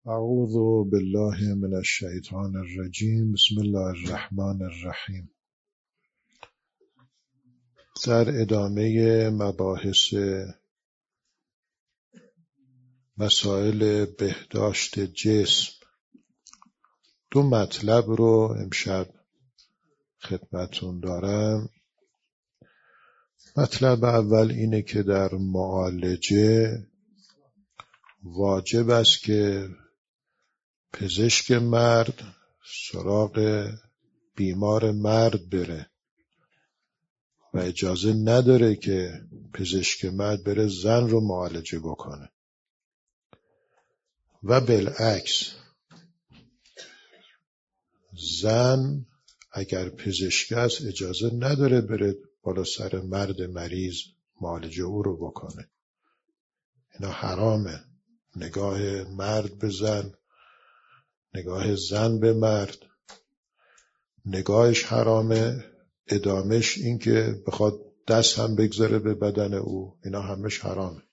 اعوذ بالله من الشیطان الرجیم. بسم الله الرحمن الرحیم. در ادامه مباحث مسائل بهداشت جسم دو مطلب رو امشب خدمتون دارم. مطلب اول اینه که در معالجه واجب است که پزشک مرد سراغ بیمار مرد بره و اجازه نداره که پزشک مرد بره زن رو معالجه بکنه و بالعکس زن اگر پزشک است اجازه نداره بره بالا سر مرد مریض معالجه او رو بکنه. اینا حرامه. نگاه مرد به زن، نگاه زن به مرد، نگاهش حرامه. ادامش این که بخواد دست هم بگذاره به بدن او، اینا همش حرامه.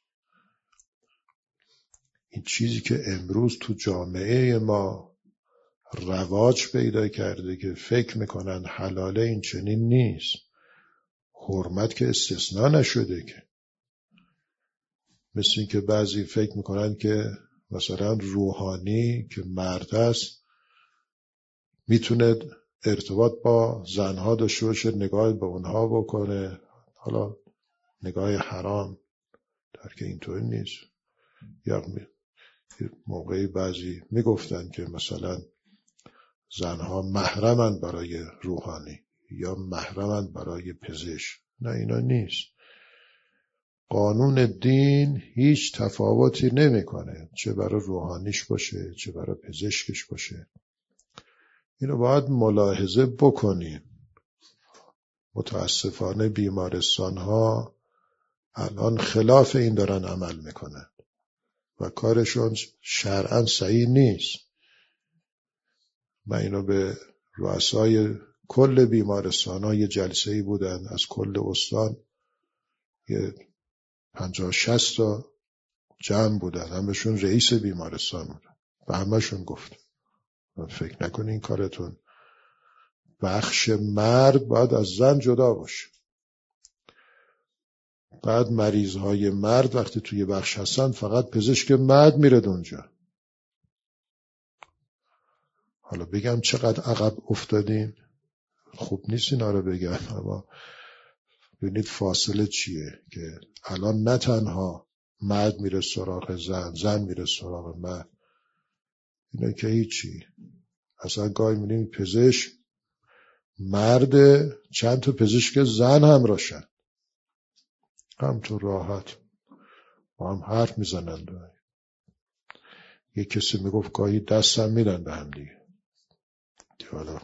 این چیزی که امروز تو جامعه ما رواج پیدا کرده که فکر میکنن حلاله، این چنین نیست. حرمت که استثناء نشده که. مثل این که بعضی فکر میکنن که مثلا روحانی که مرد است میتونه ارتباط با زنها داشته باشه، نگاه به اونها بکنه. حالا نگاه حرام در که اینطور نیست. یا موقعی بعضی میگفتن که مثلا زنها محرمن برای روحانی یا محرمن برای پزشک. نه، اینا نیست. قانون دین هیچ تفاوتی نمیکنه، چه برای روحانیش باشه چه برای پزشکش باشه. اینو باید ملاحظه بکنیم. متاسفانه بیمارستان ها الان خلاف این دارن عمل میکنن و کارشون شرعاً صحیح نیست. من اینو به رؤسای کل بیمارستان ها یه جلسه‌ای بودن از کل استان، یه 50-60 تا جمع بودن، همشون رئیس بیمارستان بودن و همشون گفت فکر نکنین این کارتون بخش مرد باید از زن جدا باشه. بعد مریضهای مرد وقتی توی بخش هستن فقط پزشک مرد میره اونجا. حالا بگم چقدر عقب افتادیم؟ خوب نیست اینا رو بگم، اما ببینید فاصله چیه که الان نه تنها مرد میره سراغ زن، زن میره سراغ مرد. اینا که هیچی. اصلا گاهی میبینیم پزشک مرد، چند تا پزشک زن هم راشن، هم تو راحت با هم حرف میزنن. یه کسی میگفت گاهی دست هم میدن به هم دیگه. حالا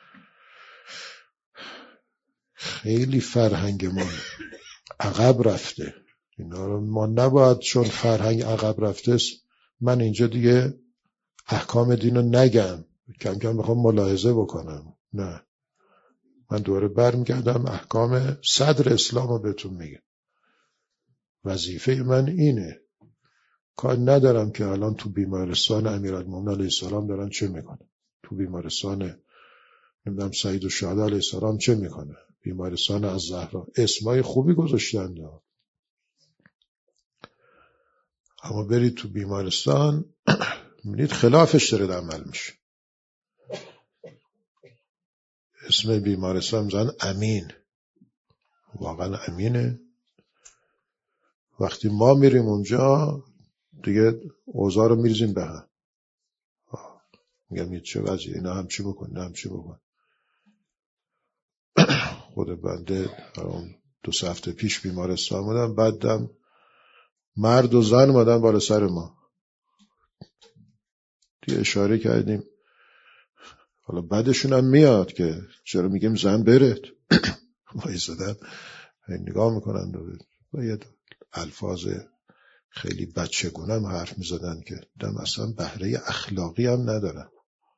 خیلی فرهنگمون عقب رفته. اینا رو ما نباید چون فرهنگ عقب رفته است من اینجا دیگه احکام دین رو نگم، کم کم میخوام ملاحظه بکنم. نه، من دوباره برمیگردم احکام صدر اسلام رو بهتون میگم. وظیفه من اینه. کار ندارم که الان تو بیمارستان امیرالمومنین علیه السلام دارن چه میکنن، تو بیمارستان نمیدونم سعید الشهدا علیه السلام چه میکنه، بیمارستان الزهرا اسمای خوبی گذاشتن، اما برید تو بیمارستان میبینید خلافش داره عمل میشه. اسم بیمارستان میذارن امین. واقعا امینه؟ وقتی ما میریم اونجا دیگه اوضاع رو میریزیم به هم. میگم چه وضعیه، اینا هم چی بکن، اینا هم چی بکن. خود بنده 2 هفته پیش بیمارستان بودم، بعدم مرد و زن اومدن بالا سر ما. دیگه اشاره کردیم، حالا بعدشون هم میاد که چرا میگیم زن برد. وایسادن نگاه میکنن و یه الفاظ خیلی بچگونه هم حرف میزدن که دم اصلا بهره اخلاقی هم ندارن.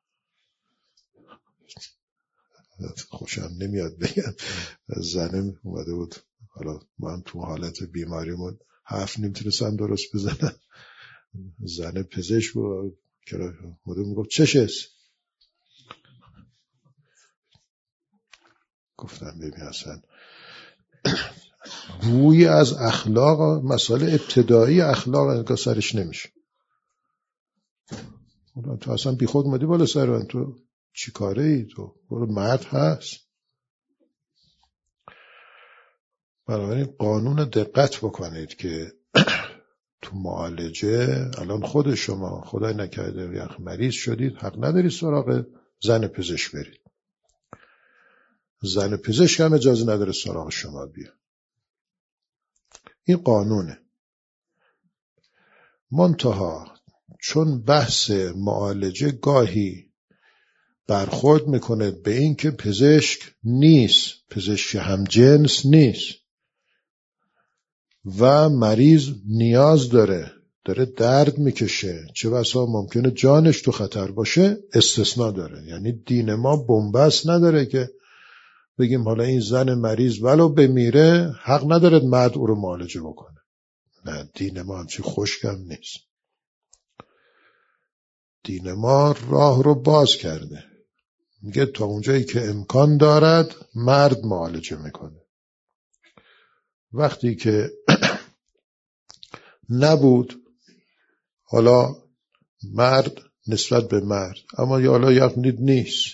خوشم نمیاد بگم. زنم اومده بود، حالا ما هم تو حالت بیماریمون حرف نمیتونستم درست بزنم. زن پزشک بود، میگفت چشست؟ گفتم ببین اصلا بوی از اخلاق، مسائل ابتدایی اخلاق انگار سرش نمیشه. تو اصلا بی خود اومدی بالا سر من، تو چی کاره ای؟ تو برو، مرد هست. بنابراین قانون دقت بکنید که تو معالجه الان خود شما خدای نکرده یخ مریض شدید، حق ندارید سراغ زن پزشک برید. زن پزشک هم اجازه نداره سراغ شما بیا. این قانونه. منتها چون بحث معالجه گاهی برخورد میکنه به این که پزشک نیست، پزشک همجنس نیست و مریض نیاز داره درد میکشه، چه بسا ممکنه جانش تو خطر باشه، استثناء داره. یعنی دین ما بنبست نداره که بگیم حالا این زن مریض ولو بمیره حق نداره مرد او رو معالجه بکنه. نه، دین ما همچی خشکم نیست. دین ما راه رو باز کرده، میگه تا اونجایی که امکان دارد مرد معالجه میکنه. وقتی که نبود، حالا مرد نسبت به مرد، اما یا حالا یقنید نیست،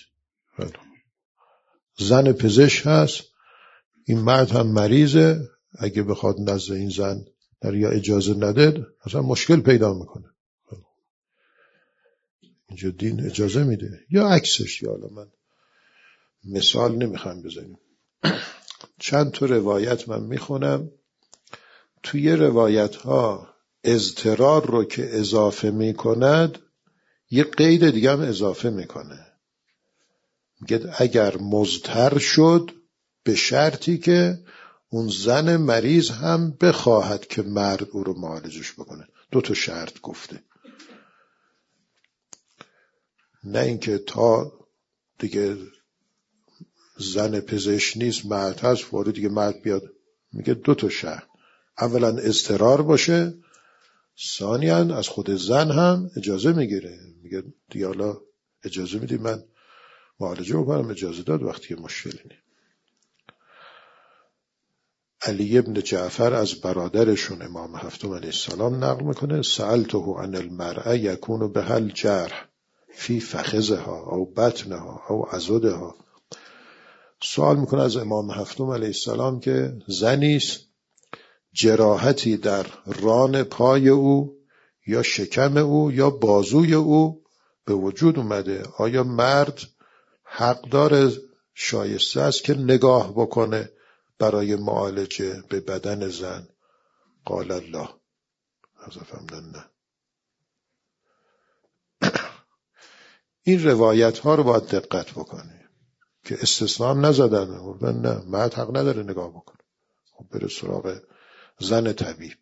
زن پزشک هست، این مرد هم مریضه، اگه بخواد نزد این زن در یا اجازه نده اصلا مشکل پیدا میکنه. اینجا دین اجازه میده یا عکسش. یا حالا من مثال نمیخوام بزنیم، چند تا روایت من میخونم. توی روایت ها اضطرار رو که اضافه میکند یه قید دیگه هم اضافه میکنه، میگه اگر مضطر شد به شرطی که اون زن مریض هم بخواهد که مرد او رو معالجش بکنه. 2 شرط گفته، نه اینکه تا دیگه زن پزشک نیست مرد هست وارد دیگه مرد بیاد. میگه 2 شرط، اولا اضطرار باشه، ثانیاً از خود زن هم اجازه میگیره، میگه دیگه حالا اجازه میدی من معالجه بکنم، اجازه داد وقتی که مشکلی نیست. علی ابن جعفر از برادرشون امام هفتم علیه السلام نقل میکنه سألته عن المرأة یکون بها الجرح فی فخذها او بطنها او عضدها. سوال میکنه از امام هفتم علیه السلام که زنیست جراحتی در ران پای او یا شکم او یا بازوی او به وجود اومده، آیا مرد حق داره، شایسته است که نگاه بکنه برای معالجه به بدن زن؟ قال الله. از فهمدن نه. این روایت ها رو باید دقت بکنی که استثناء هم نزدن، نه مرد حق نداره نگاه بکنه، خب بره سراغ زن طبیب.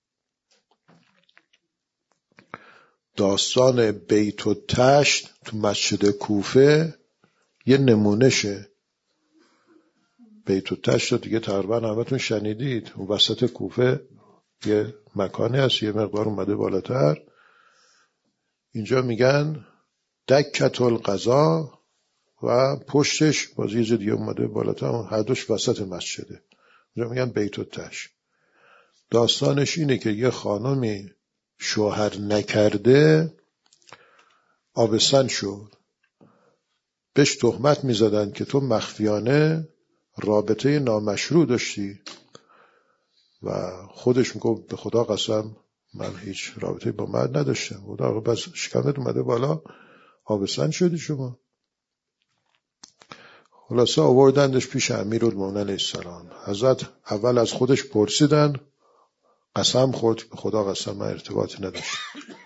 داستان بیت التشت تو مسجد کوفه یه نمونه شه. بیت التشت رو دیگه تقریبا همتون شنیدید، اون وسط کوفه یه مکانی هست، یه مقدار اومده بالاتر. اینجا میگن دکت القضا و پشتش باز یه جا دیگه اومده بالاتر، هر دوش وسط مسجده. اینجا میگن بیت التشت. داستانش اینه که یه خانمی شوهر نکرده آبستن شد، بهش تهمت میزدن که تو مخفیانه رابطه نامشروع داشتی و خودش میگفت به خدا قسم من هیچ رابطه با مرد نداشتم. خدا بس شکمت اومده بالا آبستن شدی شما. خلاصه آوردندش پیش امیرالمومنین علیه السلام. حضرت اول از خودش پرسیدن، قسم خورد به خدا قسم من ارتباطی نداشت.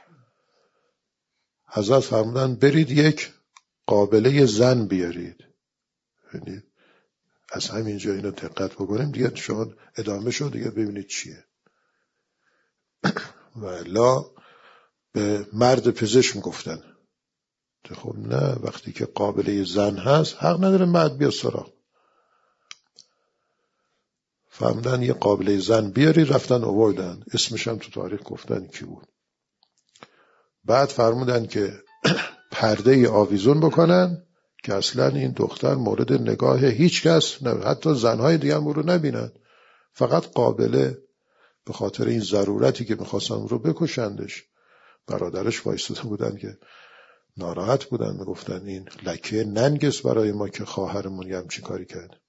حضرت فرمودن برید یک قابله زن بیارید. یعنی از همینجا اینو دقت بکنیم دیگه، شما ادامه شد دیگه ببینید چیه. و الا به مرد پزشک میگفتن خب نه، وقتی که قابله زن هست حق نداره مرد بیا سراغ. فهمدن یه قابله زن بیاری، رفتن آوردن، اسمش هم تو تاریخ گفتن کی بود. بعد فرمودن که پرده آویزون بکنن که اصلا این دختر مورد نگاه هیچ کس، حتی زنهای دیگه هم رو نبینن. فقط قابله به خاطر این ضرورتی که میخواستن رو بکشندش. برادرش وایستاده بودن که ناراحت بودن، میگفتن این لکه ننگست برای ما که خواهرمون همچین کاری کرد.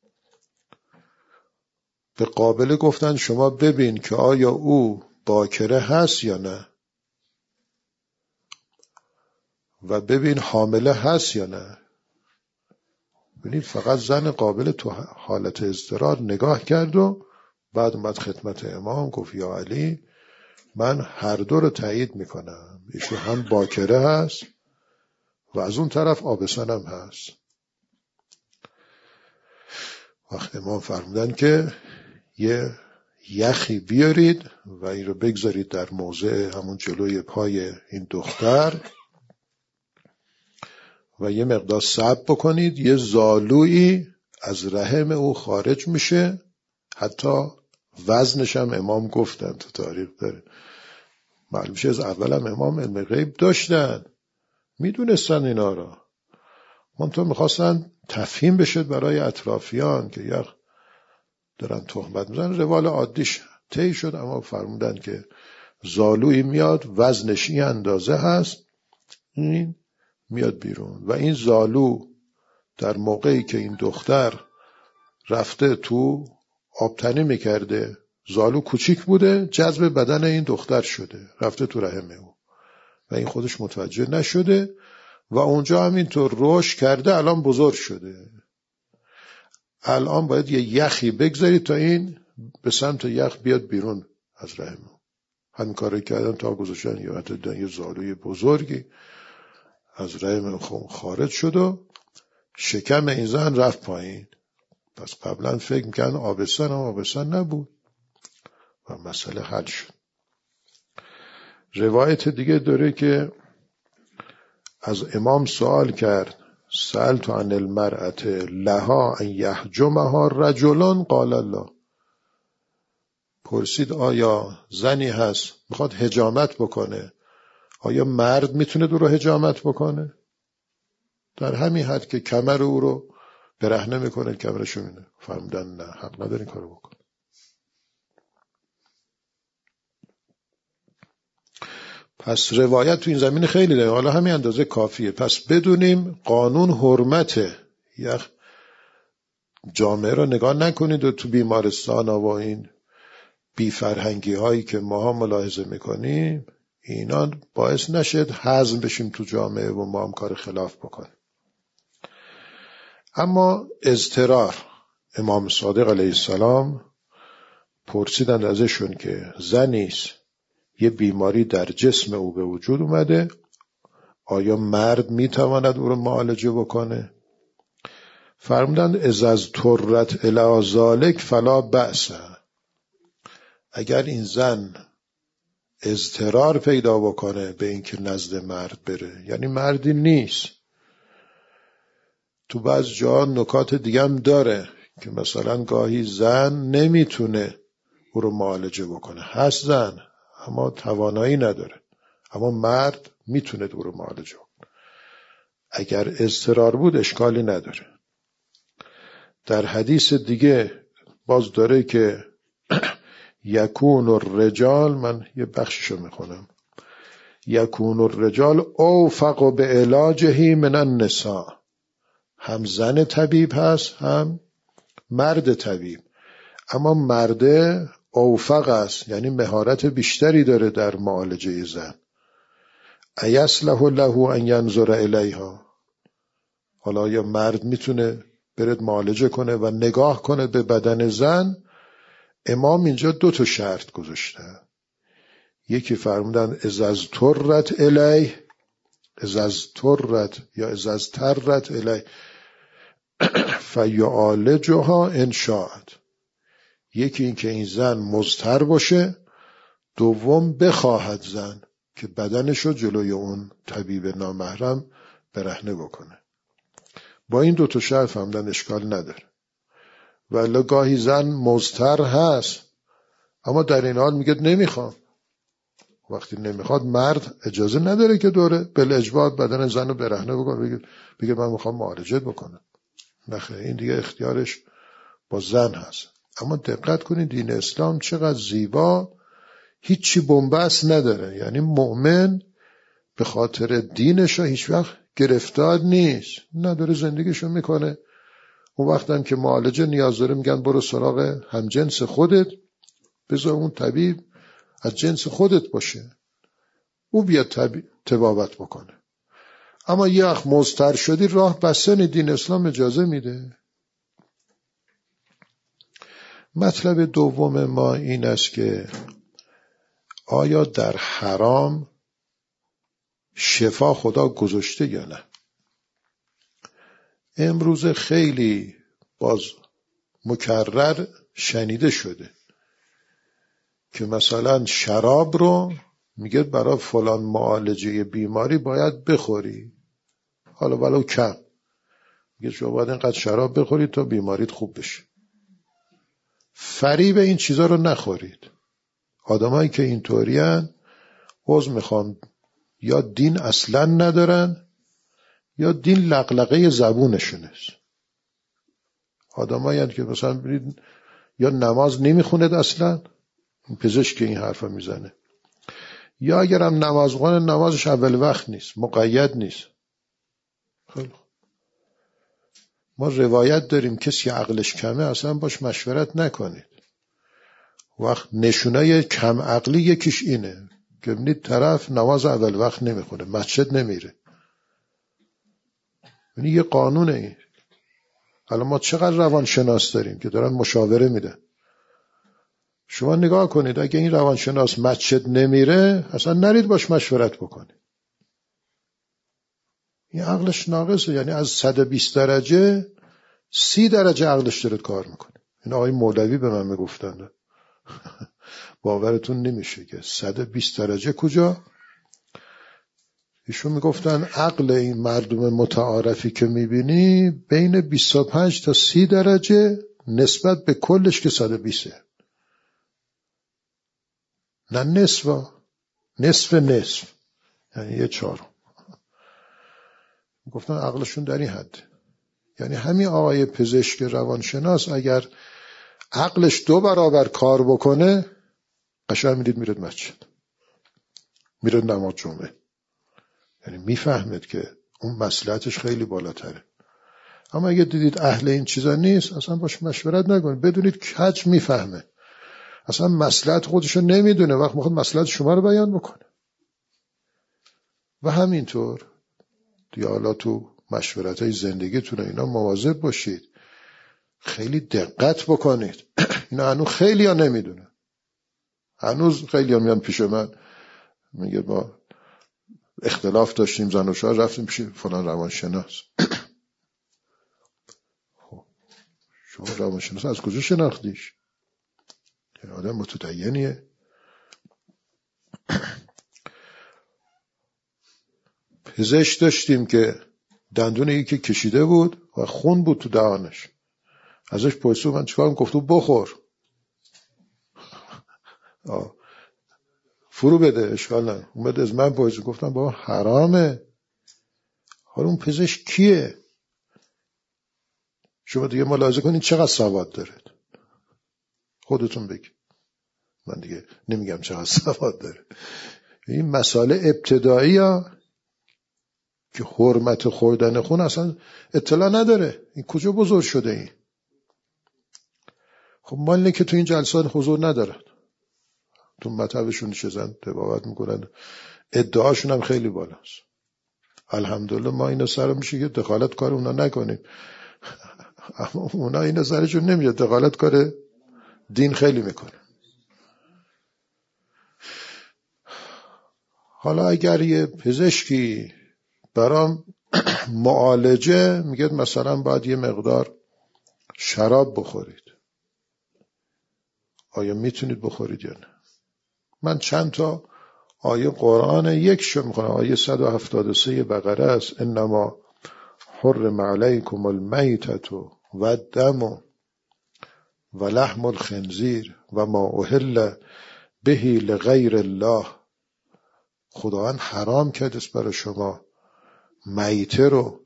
به قابله گفتن شما ببین که آیا او باکره هست یا نه، و ببین حامله هست یا نه. ببینید فقط زن قابل تو حالت اضطرار نگاه کرد و بعد اومد خدمت امام گفت یا علی من هر دو رو تایید میکنم، ایشون هم باکره هست و از اون طرف آبستن هم هست. وقت امام فرمودن که یه یخی بیارید و این رو بگذارید در موضع همون جلوی پای این دختر و یه مقدار صبر بکنید، یه زالویی از رحم او خارج میشه. حتی وزنش هم امام گفتن، تو تاریخ داره معلوم شه از اول هم امام علم غیب داشتن، میدونستن اینا را، منطقه میخواستن تفهیم بشه برای اطرافیان که یخ دارن تهمت میزنن. روال عادیش طی شد، اما فرمودن که زالویی میاد وزنش این اندازه هست، این میاد بیرون و این زالو در موقعی که این دختر رفته تو آبتنی میکرده، زالو کوچیک بوده، جذب بدن این دختر شده رفته تو رحم او و این خودش متوجه نشده و اونجا همینطور رشد کرده، الان بزرگ شده. الان باید یه یخی بگذارید تا این به سمت یخ بیاد بیرون از رحم او. همین کاری کردن تا گذاشتن یا حتی یه زالوی بزرگی از رحم خارج شد و شکم این زن رفت پایین. پس قبلا فکر میکردن آبستن، هم آبستن نبود و مسئله حل شد. روایت دیگه داره که از امام سوال کرد سألت عن المرأة لها ان یحجمها رجلان قال الله. پرسید آیا زنی هست میخواد حجامت بکنه، آیا مرد میتونه او رو حجامت بکنه؟ در همین حد که کمر او رو برهنه میکنه کمرشو میونه. فرمودن نه، حق نداری کارو بکن. پس روایت تو این زمین خیلی داره، حالا همین اندازه کافیه. پس بدونیم قانون حرمته. یک جامعه رو نگاه نکنید و تو بیمارستان و این بی فرهنگی هایی که ماها ملاحظه میکنیم اینا باعث نشد هضم بشیم تو جامعه و ما هم کار خلاف بکنیم. اما اضطرار، امام صادق علیه السلام پرسیدند ازشون که زنیست یه بیماری در جسم او به وجود اومده، آیا مرد میتواند او رو معالجه بکنه؟ فرمودند اذا اضطرت الی ذلک فلا بأس. اگر این زن اضطرار پیدا بکنه به اینکه نزد مرد بره، یعنی مردی نیست. تو بعض جا نکات دیگه هم داره که مثلا گاهی زن نمیتونه او رو معالجه بکنه، هست زن اما توانایی نداره، اما مرد میتونه او رو معالجه بکنه. اگر اضطرار بود اشکالی نداره. در حدیث دیگه باز داره که یکون الرجال، من یه بخششو میخونم، یکون الرجال اوفق به علاجه من النساء. هم زن طبیب هست هم مرد طبیب، اما مرد اوفق است، یعنی مهارت بیشتری داره در معالجه زن. ایصلح له ان ینظر الیها. حالا یا مرد میتونه برد معالجه کنه و نگاه کنه به بدن زن. امام اینجا 2 شرط گذاشته. یکی فرمودن اذا اضطرت الیه، اذا اضطرت یا اذا اضطرت الیه فیعالجها ان شاءت. یکی این که این زن مضطر باشه، دوم بخواهد زن که بدنشو جلوی اون طبیب نامحرم برهنه بکنه. با این 2 شرط فهمدن اشکال نداره. ولی گاهی زن مضطر هست اما در این حال میگه نمیخوام، وقتی نمیخواد مرد اجازه نداره که دوره بالاجبار بدن زن رو برهنه بکنه بگه من میخوام معالجه بکنم. نخیر، این دیگه اختیارش با زن هست. اما دقت کنید دین اسلام چقدر زیبا، هیچی بنبست نداره. یعنی مؤمن به خاطر دینش هیچ وقت گرفتار نیست، نداره زندگیشو میکنه. اون وقت هم که معالجه نیاز داره میگن برو سراغ همجنس خودت، بذار اون طبیب از جنس خودت باشه، او بیاد طبابت بکنه. اما یه وقت مضطر شدی راه بسته، دین اسلام اجازه میده. مطلب دوم ما این است که آیا در حرام شفا خدا گذاشته یا نه؟ امروز خیلی باز مکرر شنیده شده که مثلا شراب رو میگه برای فلان معالجه بیماری باید بخوری، حالا ولو کم، میگه شما باید اینقدر شراب بخورید تا بیماریت خوب بشه. فریب این چیزا رو نخورید. آدمایی که اینطوری هن عذر میخوام، یا دین اصلا ندارن یا دین لقلقه زبونشونه. آدمایی هن که مثلا برید یا نماز نمیخوند اصلا، پزشک این حرفا میزنه، یا اگرم نماز خونه نمازش اول وقت نیست، مقید نیست. خیلی ما روایت داریم کسی عقلش کمه اصلا باش مشورت نکنید. وقت نشونه کم عقلی یکیش اینه که ببینید طرف نماز اول وقت نمیخونه، مسجد نمیره. یعنی یه قانونه این. حالا ما چقدر روانشناس داریم که دارن مشاوره میدن. شما نگاه کنید اگه این روانشناس مسجد نمیره اصلا نرید باش مشورت بکنید. این عقلش ناقصه. یعنی از 120 درجه 30 درجه عقلش داره کار میکنه. این آقای مولوی به من میگفتن، باورتون نمیشه که 120 درجه کجا. ایشون میگفتن عقل این مردم متعارفی که میبینی بین 25 تا 30 درجه نسبت به کلش که 120، نه نصف، یعنی یه چهارم. گفتن عقلشون در این حد. یعنی همین آقای پزشک روانشناس اگر عقلش 2 برابر کار بکنه قشنگ میدید میرد مسجد، میرد نماز جمعه. یعنی میفهمید که اون مصلحتش خیلی بالاتره. اما اگه دیدید اهل این چیزا نیست اصلا باش مشورت نکنید. بدونید کج میفهمه، اصلا مصلحت خودشو نمیدونه، وقت میخواد مصلحت شما رو بیان بکنه. و همینطور حالا تو مشورت‌های زندگیتون اینا مواظب باشید، خیلی دقت بکنید. اینا هنوز خیلی ها نمیدونه. هنوز خیلی ها میان پیش من میگه ما اختلاف داشتیم زن و شوهر رفتیم پیش فلان روانشناس. خب شما روانشناس از کجا شناختیش؟ یه آدم متدینیه. پزشک داشتیم که دندون یکی کشیده بود و خون بود تو دهانش. ازش پرسید من چیکار کنم؟ گفتم بخور. فرو بده اشکال نه. اومد از من پرسید، گفتم بابا حرامه. حالا اون پزشک کیه؟ شما دیگه ملاحظه کنید چقدر سواد داره. خودتون بگید. من دیگه نمیگم چقدر سواد داره. این مسائل ابتدایی ها که حرمت خوردن خون اصلا اطلاع نداره. این کجا بزرگ شده این؟ خب مالی که تو این جلسات حضور ندارن، تو مطبشون نشستن تبابت میکنن، ادعاشون هم خیلی بالاست. الحمدلله ما اینا سر میشه که دخالت کار اونا نکنیم، اما اونا اینا سرشون نمیشه، دخالت کار دین خیلی میکنه. حالا اگر یه پزشکی برام معالجه میگه مثلا باید یه مقدار شراب بخورید، آیا میتونید بخورید یا نه؟ من چند تا آیه قرآن یکشو میخونم. آیه 173 بقره است. انما حرم علیکم المیتة و الدم و لحم الخنزیر و ما اهل به لغیر الله خداوند حرام کرده است برای شما میته رو.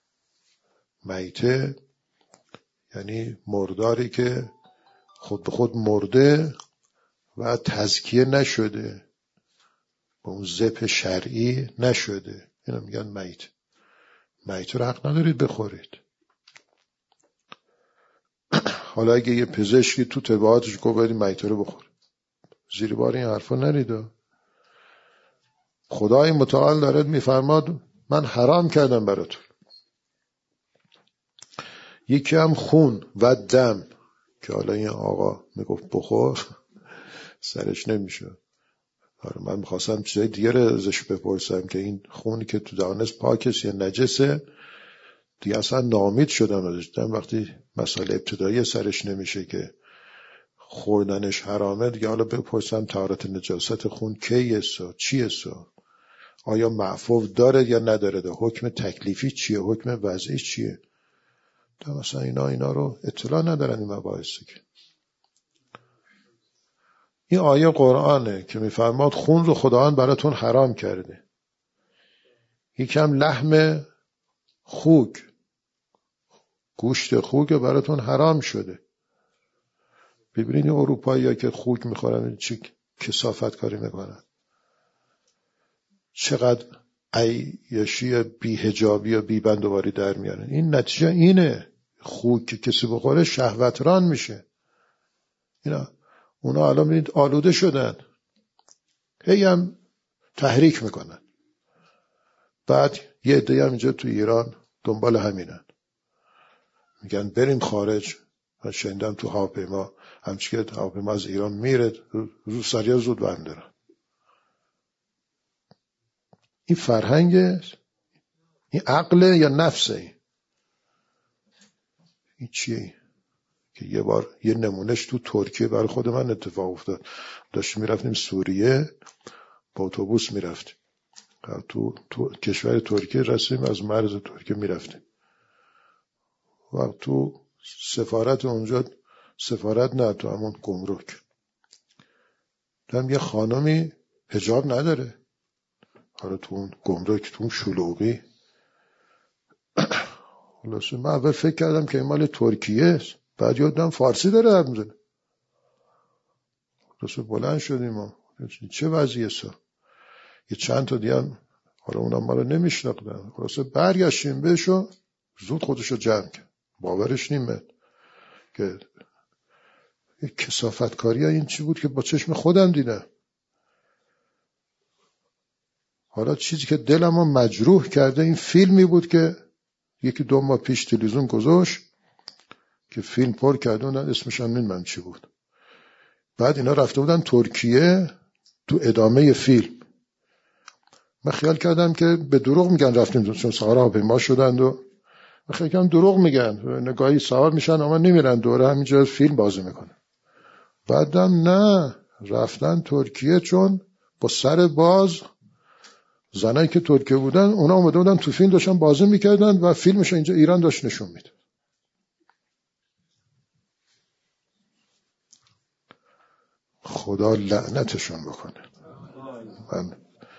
میته یعنی مرداری که خود به خود مرده و تزکیه نشده، با اون ذبح شرعی نشده، اینا میگن میته. میته رو حق ندارید بخورید. حالا اگه یه پزشکی تو تبعاتش گفت باید میته رو بخور، زیر بار این حرفا نرید. خدای متعال دارد میفرماد من حرام کردم براتون. یکی هم خون و دم که حالا این آقا میگفت بخور سرش نمیشه. من میخواستم چیزای دیگه رو ازش بپرسم که این خونی که تو دهانش پاکه یا نجسه. دیگه اصلا ناامید شدم ازش. وقتی مسئله ابتدایی سرش نمیشه که خوردنش حرامه، دیگه حالا بپرسم طهارت نجاست خون کیه سو چیه سو، آیا معفو داره یا نداره، ده حکم تکلیفی چیه، حکم وضعی چیه. تا مثلا اینا رو اطلاع ندارن این مباحثی. که این آیه قرآنه که میفرماد خون رو خداوند براتون حرام کرده. یکم لحم خوک، گوشت خوک براتون حرام شده. ببینید این اروپایی‌ها که خوک میخورن چه کثافت کاری میکنن، چقدر عیاشی بی حجابی و بی بندوباری در میارن. این نتیجه اینه، خوک که کسی بخوره شهوتران میشه. اونا الان میدید آلوده شدن، هی هم تحریک میکنن. بعد یه عده‌ای هم اینجا تو ایران دنبال همینن، میگن بریم خارج. من شنیدم تو هواپیما همچی که هواپیما از ایران میره رو سریع زود برمی‌دارن. این فرهنگه، این عقله یا نفسه؟ این چیه؟ که یه بار یه نمونهش تو ترکیه برای خود من اتفاق افتاد. داشتیم میرفتیم سوریه، با اتوبوس میرفتیم تو کشور ترکیه، رسیم از مرز ترکیه میرفتیم و تو سفارت اونجا، سفارت نه تو همون گمرک، دیدم یه خانمی حجاب نداره. حالا تو اون گمرک، تو اون شلوغی، خلاصه من اول فکر کردم که این مال ترکیه است، بعد یادم فارسی داره حرف میزنه. خلاصه بلند شدیم و چه وضعیه سا یه چند تا دیگه هم حالا اونم ما رو نمیشناختن. خلاصه برگشتیم بهشو، زود خودشو جمع کرد. باورش نیمه که کثافت کاری این چی بود که با چشم خودم دیدم. حالا چیزی که دلمو مجروح کرده این فیلمی بود که یکی 2 ماه پیش تلویزیون گذاشت که فیلم پر کرده بودن، اسمش هم نمیدونم چی بود. بعد اینا رفته بودن ترکیه، تو ادامه فیلم من خیال کردم که به دروغ میگن رفتیم، چون سوار هواپیما شدند و من خیال کردم دروغ میگن، نگاهی سوار میشن اما نمیرن دوره همینجا فیلم بازی میکنن. بعدم نه، رفتن ترکیه، چون با سر باز زنایی که ترکیه بودن اونا اومده بودن تو فیلم داشتن بازی میکردن و فیلمش اینجا ایران داشت نشون میده. خدا لعنتشون بکنه. من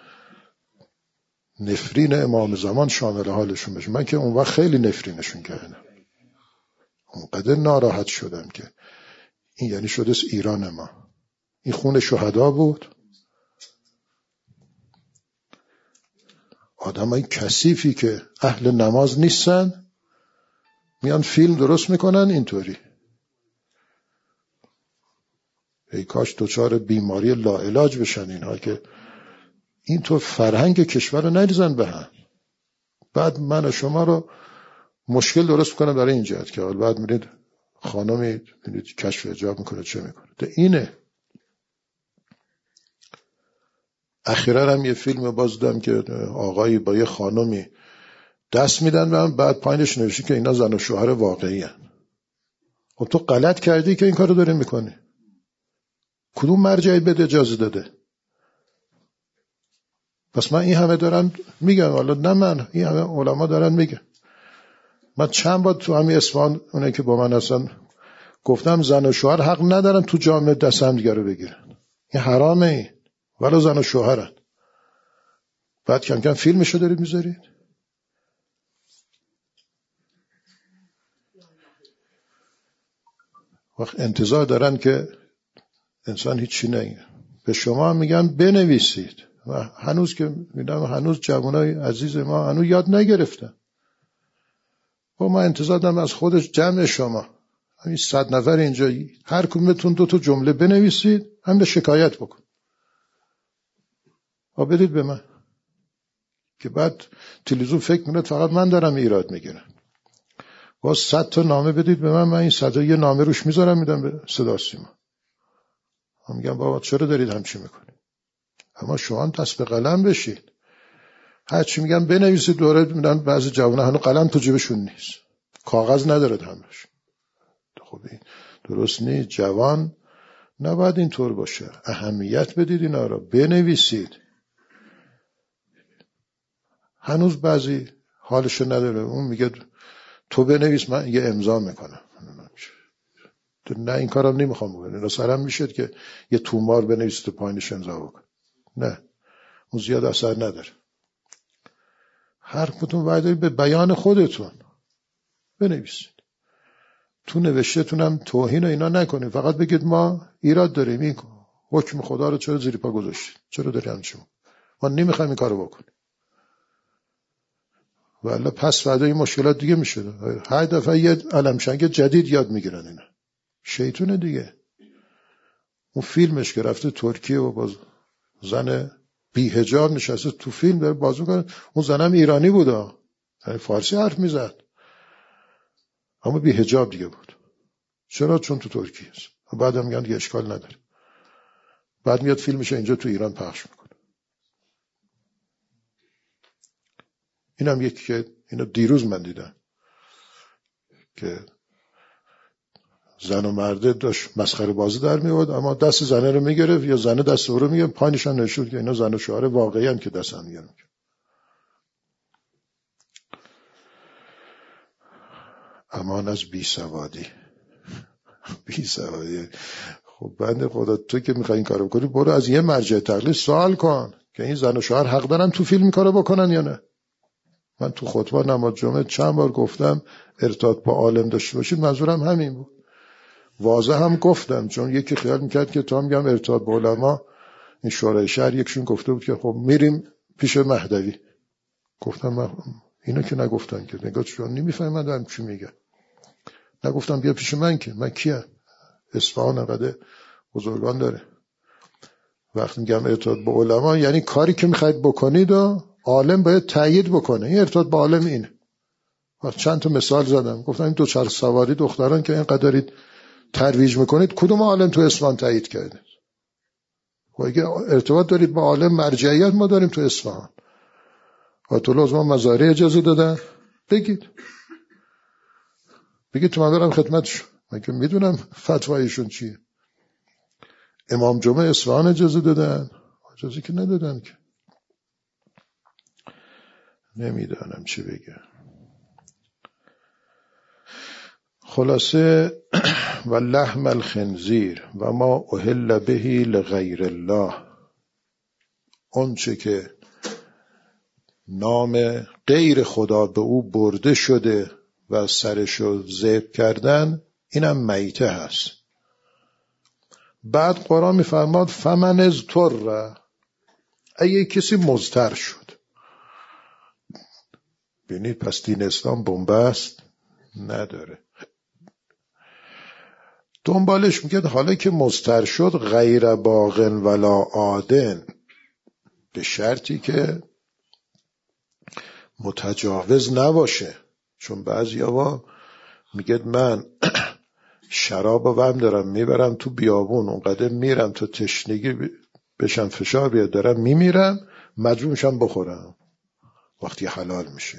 نفرین امام زمان شامل حالشون بشه. من که اون وقت خیلی نفرینشون کردم، اونقدر ناراحت شدم که این یعنی شده ایران ما. این خون شهدا بود. آدمای کثیفی که اهل نماز نیستن میان فیلم درست میکنن اینطوری. ای کاش دچار بیماری لاعلاج بشن اینها که اینطور فرهنگ کشور رو نریزن به هم. بعد من و شما رو مشکل درست میکنه برای این جهت که حال بعد میرید خانمی کشف حجاب میکنه چه میکنه. ده اینه. اخیرا هم یه فیلم باز دیدم که آقایی با یه خانمی دست میدن و هم بعد پایینش نوشته که اینا زن و شوهر واقعی هن. خب تو غلط کردی که این کارو داری میکنی. کدوم مرجعی بده اجازه داده؟ پس من این همه دارم میگم، حالا نه من، این همه علما دارن میگن. من چند بار تو همین اصفهان اونایی که با من هستن گفتم زن و شوهر حق ندارن تو جامعه دست هم دیگه رو بگیرن. این حرامه، این ولو زن و شوهرن. بعد کم کم فیلمشو دارید میذارید. وقت انتظار دارن که انسان هیچی نگه. به شما میگن بنویسید و هنوز که میدم هنوز جوانای عزیز ما هنوز یاد نگرفتن. و ما انتظار دارم از خودش جمع شما همین 100 نفر اینجا هر کدومتون 2 تا جمله بنویسید، همین شکایت بکن و بدید به من که بعد تلویزیون فکر میکنه فقط من دارم ایراد میگیرم. باز 100 تا نامه بدید به من این 100 یه نامه روش میذارم میدم به صدا سیما. من میگم بابا چرا دارید همچی میکنید؟ اما شما هم دست به قلم بشید. هرچی میگم بنویسید دوره میدن. بعضی جوونا هنوز قلم تو جیبشون نیست، کاغذ ندارد همش. خب این درست نیست. جوان نباید اینطور باشه. اهمیت بدید اینا رو، بنویسید. هنوز بعضی حالشو نداره، اون میگه تو بنویس من یه امضا میکنم. نه این کارم نمیخوام بکنم. اینا سرم میشد که یه تومار بنویسید و پایینش امضا بکن. نه اون زیاد اثر نداره. هر کدوم وعده به بیان خودتون بنویسید. تو نوشته‌تونم توهین و اینا نکنید، فقط بگید ما ایراد داریم، این حکم خدا رو چرا زیر پا گذاشتید؟ چرا داری همچین؟ ما نمیخوایم این کارو بکنیم. والا پس بعد این مشکلات دیگه میشه. هر دفعه یه علمشنگ جدید یاد میگیرن اینا. شیطونه دیگه. اون فیلمش که رفته ترکیه و باز زن بی حجاب نشسته تو فیلم داره بازی میکنه. اون زنم ایرانی بوده، یعنی فارسی حرف میزد اما بی حجاب دیگه بود. چرا؟ چون تو ترکیه است. بعدم میگن دیگه اشکال نداره. بعد میاد فیلمش اینجا تو ایران پخش میکنه. اینم یکی که اینو دیروز من دیدم که زن و مرده داشت مسخره بازی در میاد، اما دست زنه رو میگرفت یا زنه دست او رو میگرفت، پایینش هم نشود که اینا زن و شوهر واقعی هم که دست هم میگرفت. امان از بی سوادی. بی سوادی. خب بنده خدا تو که میخوای این کارو کنی برو از یه مرجع تقلید سوال کن که این زن و شوهر حق دارن تو فیلم کارو بکنن یا نه. من تو خطبه نماز جمعه چند بار گفتم ارتباط با عالم داشته باشید، منظورم همین بود. واضح هم گفتم، چون یکی خیال میکرد که تا میگم ارتباط با علما، این شورای شهر یکشون گفته بود که خب میریم پیش مهدوی. گفتم من اینو که نگفتن که، نگاه چون نمیفهمم دارم چی میگه. نگفتم بیا پیش من که من کیم؟ اصفهان انقدر بزرگان داره. وقتی میگم ارتباط با علما یعنی کاری که میخواید بکنید و عالم باید تایید بکنه. این ارتباط با عالم اینه. وقت چند تا مثال زدم، گفتم این دوچرخه سواری دختران که اینقدر دارید ترویج میکنید کدوم عالم تو اصفهان تایید کرده؟ و اگه ارتباط دارید با عالم مرجعیت ما داریم تو اصفهان. آیت الله از ما مزارع اجازه دادن، بگید تو من برم خدمتشون، من که میدونم فتوایشون چیه. امام جمعه اصفهان اجازه دادن، اجازه که ندادن که. نمیدانم چی بگم. خلاصه و لحم الخنزیر و ما اهل بهی لغیر الله، اون چه که نام غیر خدا به او برده شده و سرشو ذبح کردن، اینم میته هست. بعد قرآن میفرماد فمن اضطر، اگه کسی مضطر شد. ببینید پس دین اسلام بنبست نداره. دنبالش میگه حالا که مضطر شد غیر باغن ولا عادن، به شرطی که متجاوز نباشه. چون بعضیا میگه من شراب و هم دارم میبرم تو بیابون، اونقدر میرم تا تشنگی بشم فشار بیاد دارم میمیرم، مجبور میشم بخورم. وقتی حلال میشه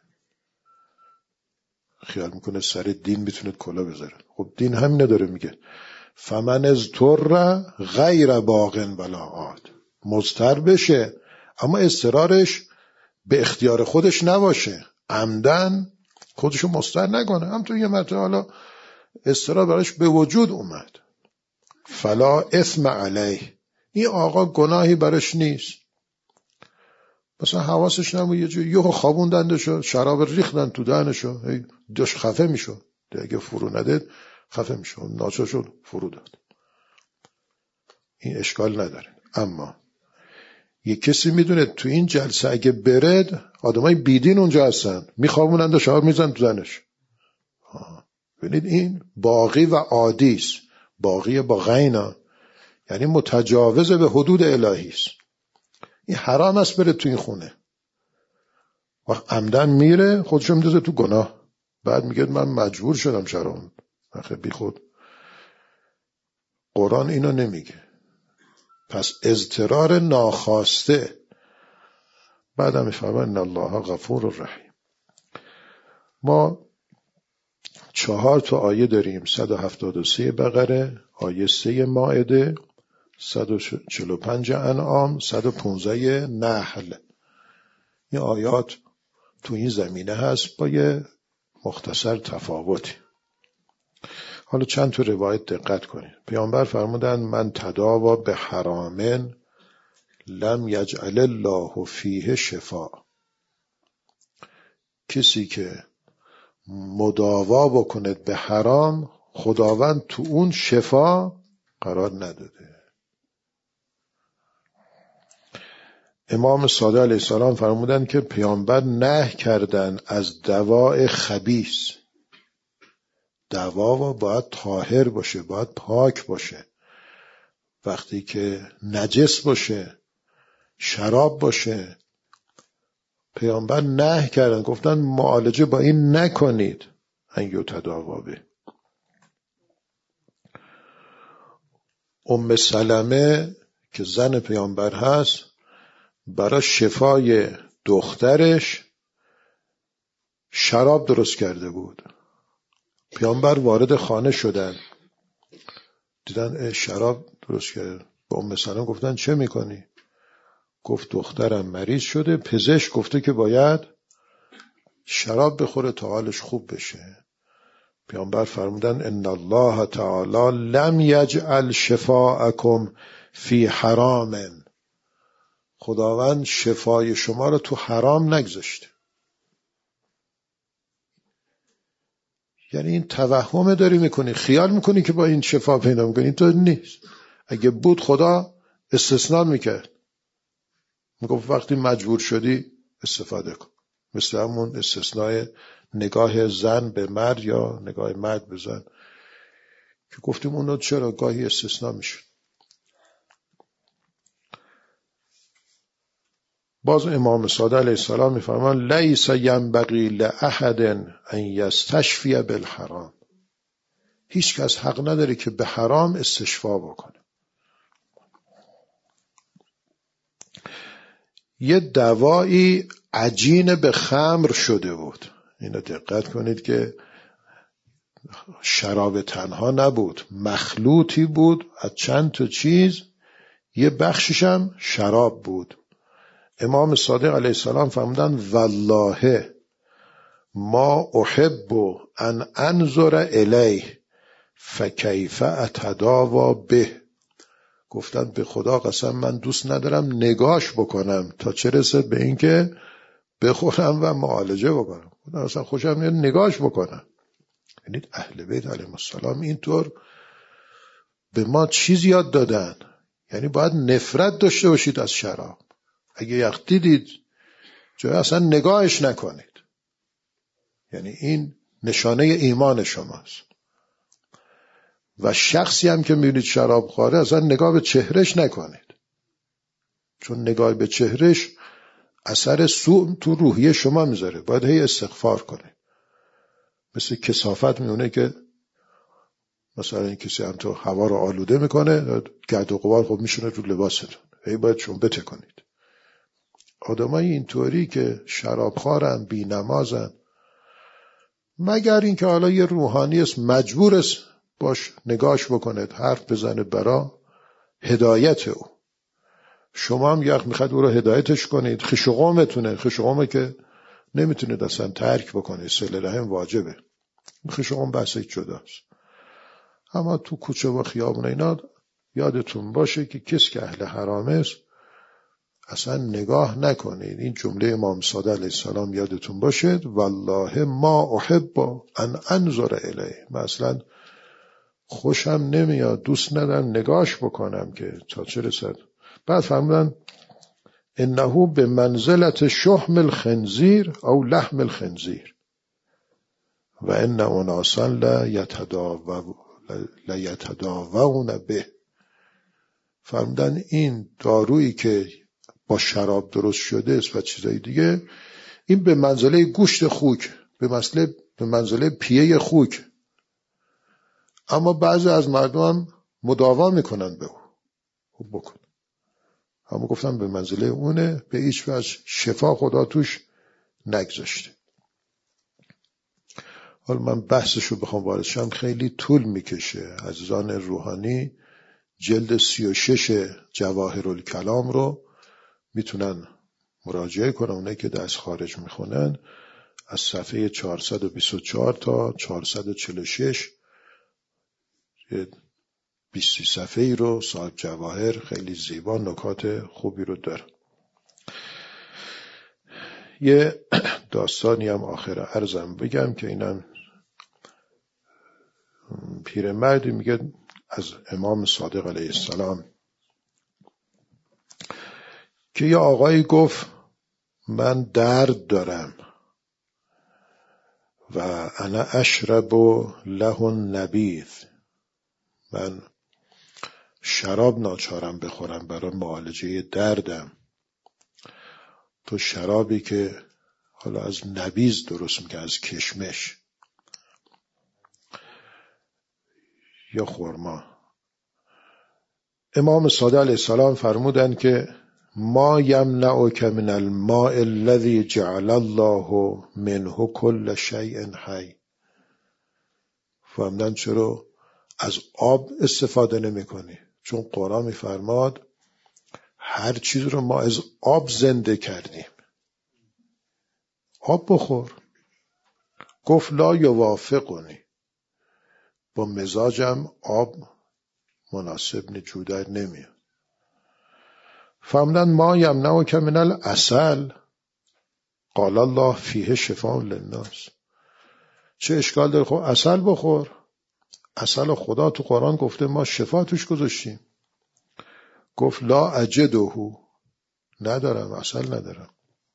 خیال میکنه سر دین میتونه کلا بذاره. خب دین همین نداره، میگه فمن اضطر غیر باغن ولا عاد، مضطر بشه اما اضطرارش به اختیار خودش نباشه، عمدن خودشو مضطر نکنه. هم تو یه مرتبه حالا اضطرار براش به وجود اومد، فلا اثم علیه، این آقا گناهی براش نیست. مثلا حواسش نبود یه جایی یهو خوابوندندشو، شراب ریختن تو دهنشو، داشت خفه میشد، اگه فرو ندید خفه میشد، ناچار شد فرو داد. این اشکال نداره. اما یه کسی میدونه تو این جلسه اگه برد آدمای بیدین اونجا هستن، میخوابونند و شراب میزن تو دهنش. ببینید این باقی و عادی است. باقی با غینا یعنی متجاوز به حدود الهی است. این حرام است بره تو این خونه. وقت عمدن میره خودشو میندازه تو گناه، بعد میگه من مجبور شدم شراب. آخه بی خود. قرآن اینو نمیگه. پس اضطرار ناخواسته. بعدم میفرماید ان الله غفور رحیم. ما 4 تا آیه داریم. 173 بقره، آیه 3 مائده، 145 انعام، 115 نحل. این آیات تو این زمینه هست با یه مختصر تفاوتی. حالا چند تا روایت دقت کنید. پیامبر فرمودند من تداوا به حرامن لم یجعل الله فیه شفا. کسی که مداوا بکند به حرام خداوند تو اون شفا قرار نداده. امام صادق علیه السلام فرمودند که پیامبر نهی کردن از دواء خبیث. دوا باید طاهر باشه، باید پاک باشه. وقتی که نجس باشه، شراب باشه، پیامبر نهی کردن، گفتن معالجه با این نکنید. ان یتداوا به. ام سلمه که زن پیامبر هست برای شفای دخترش شراب درست کرده بود. پیامبر وارد خانه شدن، دیدن شراب درست کرده. با ام سلمه گفتن چه میکنی؟ گفت دخترم مریض شده، پزشک گفته که باید شراب بخوره تا حالش خوب بشه. پیامبر فرمودن ان الله تعالی لم یجعل شفاءکم فی حرام. خداوند شفای شما رو تو حرام نگذاشته. یعنی این توهم داری میکنی، خیال میکنی که با این شفا پیدا میکنی. اینطور نیست. اگه بود خدا استثناء میکرد، میگفت وقتی مجبور شدی استفاده کن. مثل همون استثناء نگاه زن به مرد یا نگاه مرد به زن که گفتیم اونو چرا گاهی استثناء میشه. باز امام صادق علیه السلام میفرمان لیس ینبغی لاحد ان یستشفی بالحرام. هیچ کس حق نداره که به حرام استشفا بکنه. یه دوایی عجین به خمر شده بود. اینو دقت کنید که شراب تنها نبود، مخلوطی بود از چند تا چیز، یه بخشش هم شراب بود. امام صادق علیه السلام فرمودن والله ما احب ان انظر الیه فکیف اتداوا به. گفتن به خدا قسم من دوست ندارم نگاش بکنم تا چه رسد به این که بخورم و معالجه بکنم. اصلا خوشم میاد نگاش بکنم. یعنی اهل بیت علیهم السلام اینطور به ما چیز یاد دادن. یعنی باید نفرت داشته باشید از شراب. اگه یخ دیدید جای اصلا نگاهش نکنید. یعنی این نشانه ایمان شماست. و شخصی هم که میبینید شراب خواره اصلا نگاه به چهرش نکنید، چون نگاه به چهرش اثر سوء تو روحیه شما میذاره. باید هی استغفار کنید. مثل کثافت میونه که مثلا این کسی هم تو هوا رو آلوده میکنه، گرد و غبار خب میشونه رو لباستون، هی باید شما بته کنید. آدمای اینطوری که شرابخوارن، بی نمازن، مگر اینکه حالا یه روحانی است مجبور است باش نگاش بکنید، حرف بزنه برا هدایت او. شما هم یخ میخواد او رو هدایتش کنید. خشقومتونه، خشقومه که نمیتونید اصلا ترک بکنید، صله رحم واجبه. خشقوم بحث جداست. اما تو کوچه و خیابون اینا یادتون باشه که کسی که اهل حرام است اصلا نگاه نکنید. این جمله امام صادق علیه السلام یادتون باشد، والله ما احب ان انظر الیه. مثلا خوشم نمیاد، دوست ندارم نگاش بکنم که تا چه رسد. بعد فرمودن انه به منزلت شحم الخنزیر او لحم الخنزیر و ان اناسا لیتداوون به. فرمودن این دارویی که با شراب درست شده است و چیزای دیگه، این به منزله گوشت خوک، به منزله پیه خوک، اما بعضی از مردم هم مداوا میکنن به او. خب بکن. اما گفتم به منزله اونه، به هیچ وجه شفا خدا توش نگذاشته. حالا من بحثشو بخوام وارد شم خیلی طول میکشه. عزیزان روحانی جلد 36 جواهرالکلام رو میتونن مراجعه کنن، اونایی که دست خارج میخونن، از صفحه 424 تا 446 20 صفحه‌ای رو صاحب جواهر خیلی زیبا نکات خوبی رو داره. یه داستانی هم آخر عرضم بگم که اینم پیرمردی میگه از امام صادق علیه السلام که یه آقایی گفت من درد دارم و انا اشرب له النبیذ، من شراب ناچارم بخورم برای معالجه دردم. تو شرابی که حالا از نبیذ درست میگه، از کشمش یا خرما. امام صادق علیه السلام فرمودن که ما یمنعک من الماء الذی جعل الله منه کل شیء حی. فهمدن چرا از آب استفاده نمی کنی؟ چون قرآن میفرماد هر چیز رو ما از آب زنده کردیم. آب بخور. گفت لا یوافقنی، با مزاجم آب مناسب نجودر نمیاد. فهمدن ما یمنعک من العسل قال الله فیه شفاء للناس. چه اشکال داره؟ خب عسل بخور. عسل خدا تو قرآن گفته ما شفا توش گذاشتیم. گفت لا اجده، ندارم، عسل ندارم.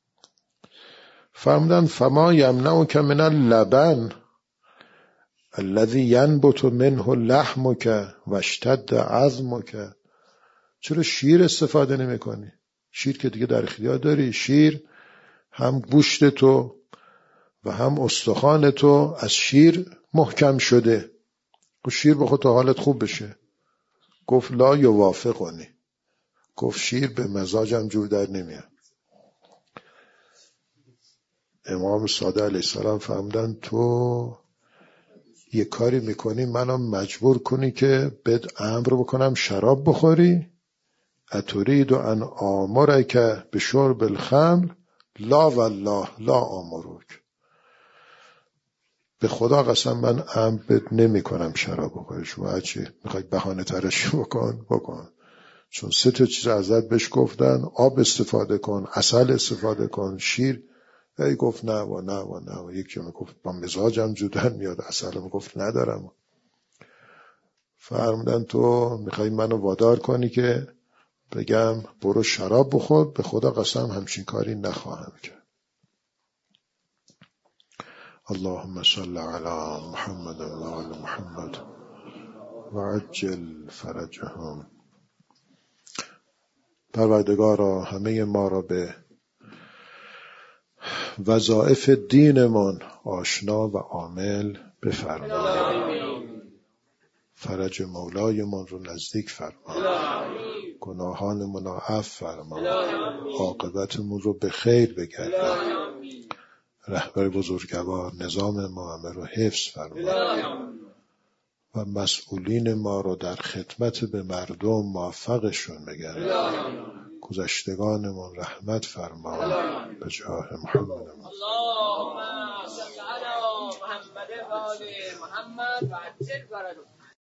فرمودن فما یمنعک من اللبن الذی ینبت منه لحمک واشتد عظمک. چرا شیر استفاده نمی کنی؟ شیر که دیگه در اختیار داری. شیر هم گوشت تو و هم استخوان تو از شیر محکم شده. شیر بخور تا حالت خوب بشه. گفت لا یوافقنی، گفت شیر به مزاجم جور در نمیاد. امام صادق علیه السلام فهمدن تو یه کاری میکنی منو مجبور کنی که بهت امر بکنم شراب بخوری. اترید ان آمرک بشرب الخمر لا والله لا آمرک. به خدا قسم من امر بهت نمی کنم شراب بخوری. شما هرچی میخوای بهانه ترش بکن. چون 3 چیز ازت بهش گفتن، آب استفاده کن، عسل استفاده کن، شیر. ای گفت نه و نه و نه و یکی میگفت با مزاجم جودن میاد، عسل میگفت ندارم. فرمودن تو میخوای منو وادار کنی که بگم برو شراب بخور؟ به خدا قسم همچین کاری نخواهم کرد. اللهم صل علی محمد و آل محمد و عجل فرجهم. پروردگارا همه ما را به وظایف دینمان آشنا و عامل بفرما. فرج مولایمان رو نزدیک فرما. گناهانمون رو عفو فرما. عاقبتمون رو به خیر بگردان. رهبر بزرگوار نظام ما همه رو حفظ فرما و مسئولین ما رو در خدمت به مردم موفقشون بگردان. گذشتگانمون رحمت فرما به جاه محمد. اللهم صل علی محمد و آل محمد و عجل